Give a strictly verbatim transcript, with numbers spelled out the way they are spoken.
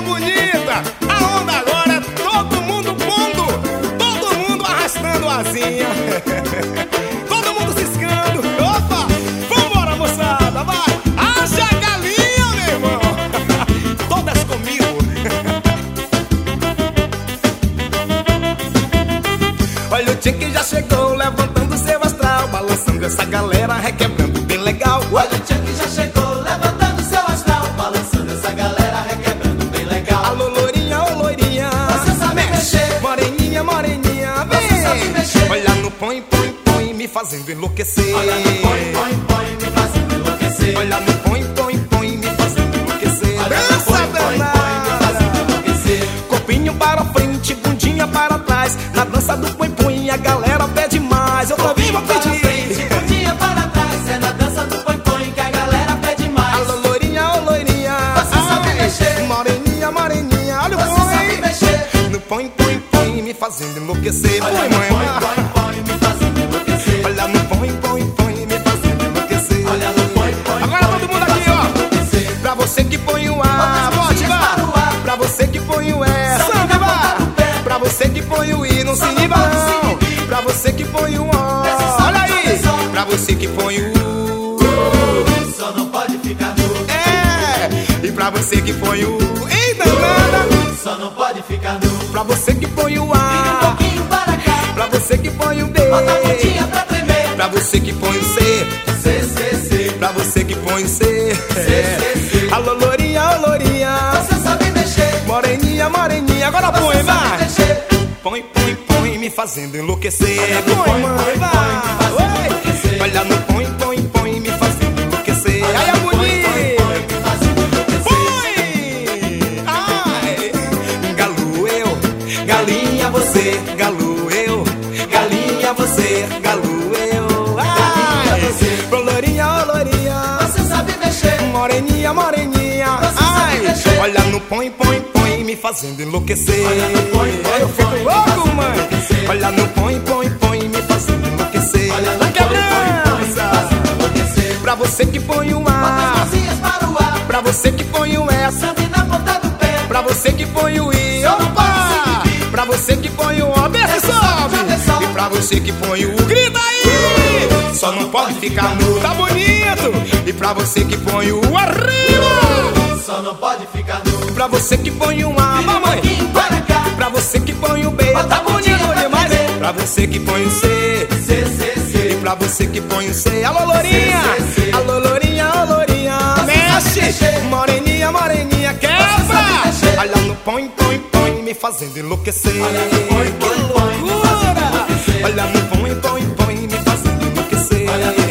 bonita, a onda agora é todo mundo pondo, todo mundo arrastando asinha. Todo mundo ciscando. Opa, vambora, moçada, vai. Haja galinha, meu irmão. Todas comigo. Olha o tchan que já chegou, levantando seu astral, balançando essa galera, requebrando bem legal. Olha o tchan que já chegou, levantando seu astral, balançando essa galera, requebrando bem legal. Alô, loirinha, ô loirinha, você sabe mexer. Moreninha, moreninha, vem. Você sabe mexer. Olha no põe, põe, põe, me fazendo enlouquecer. Olha no põe, põe, põe, me fazendo enlouquecer. Olha no põe, põe, põe, me fazendo enlouquecer. Olha no põe, põe, põe, me fazendo enlouquecer. Corpinho para frente, bundinha para trás, na dança do põe, põe, a galera pede mais. Eu também vou pedir. Bundinha para trás, é na dança do põe, põe que a galera pede mais. Alô, loirinha, ô loirinha, você sabe mexer. Moreninha, moreninha, olha o Você põe. sabe mexer. No põe, põe, põe, me fazendo enlouquecer. Olha Põe, no mãe, põe, põe, põe, me fazendo enlouquecer. olha no põe, põe, põe, me fazendo enlouquecer. Olha no põe, põe. Agora todo mundo aqui, ó. Pra você que põe o A, pode vá. Pra você que põe o S, samba vá. Pra você que põe o I, não se iniba não. Pra você que põe o O, olha aí. Pra você que põe o U, Só não pode ficar nu. é. E pra você que põe o ei danada. Só não pode ficar nu. Pra você que põe o Vira um A, pouquinho para cá. pra você que põe o B, Bota a pontinha pra tremer. pra você que põe o C, C, C, C. pra você que põe o C, C, C. alô lourinha, ô lourinha, Você sabe mexer. moreninha, moreninha, agora põe, Você sabe vai. mexer. Põe, põe, põe, me fazendo enlouquecer. Olha no Põe, põe, mãe, põe, vai. põe, me fazendo Oi. enlouquecer. Olha no põe, põe, põe, me fazendo enlouquecer. Olha Ai, a no põe, põe, bonita. põe, me fazendo enlouquecer. Põe. Ai, galo eu, galinha você, galo eu, galinha você, galo eu. Ai, Galinha você. ô lourinha, ô lourinha, Você sabe mexer. moreninha, moreninha. Você sabe Ai, mexer. olha no põe, põe, põe, me fazendo enlouquecer. Olha no põe, põe, Eu fico põe, me louco, fazendo mãe. enlouquecer. Olha no põe, põe, põe, me fazendo enlouquecer. Olha no Vai põe, põe, põe, me quebrança. fazendo enlouquecer. Pra você que põe o Bota as A, mãozinhas para o ar. pra você que põe o S, Sabe na ponta do pé. pra você que põe o I, Só não opa! pode se Pra você que põe o O, desce e sobe. E pra você que põe o U, grita aí! Só não pode ficar nu, tá bonito! E pra você que põe o U, arriba! Só não pode ficar nu. Pra você que põe o A, Vira um mamãe! pouquinho para cá. Pra você que põe o B, Bota tá a pontinha bonito pra demais! tremer. Pra você que põe o C, C, C, C. e pra você que põe o C, alô lourinha! C, C, C. Alô lourinha, ô lourinha! sabe Mexe! mexer. Moreninha, moreninha, sabe quebra! mexer. Olha no põe, põe, põe, me fazendo enlouquecer! Olha no põe, põe, põe, me fazendo enlouquecer. Olha no põe, põe, põe, me fazendo enlouquecer! Olha no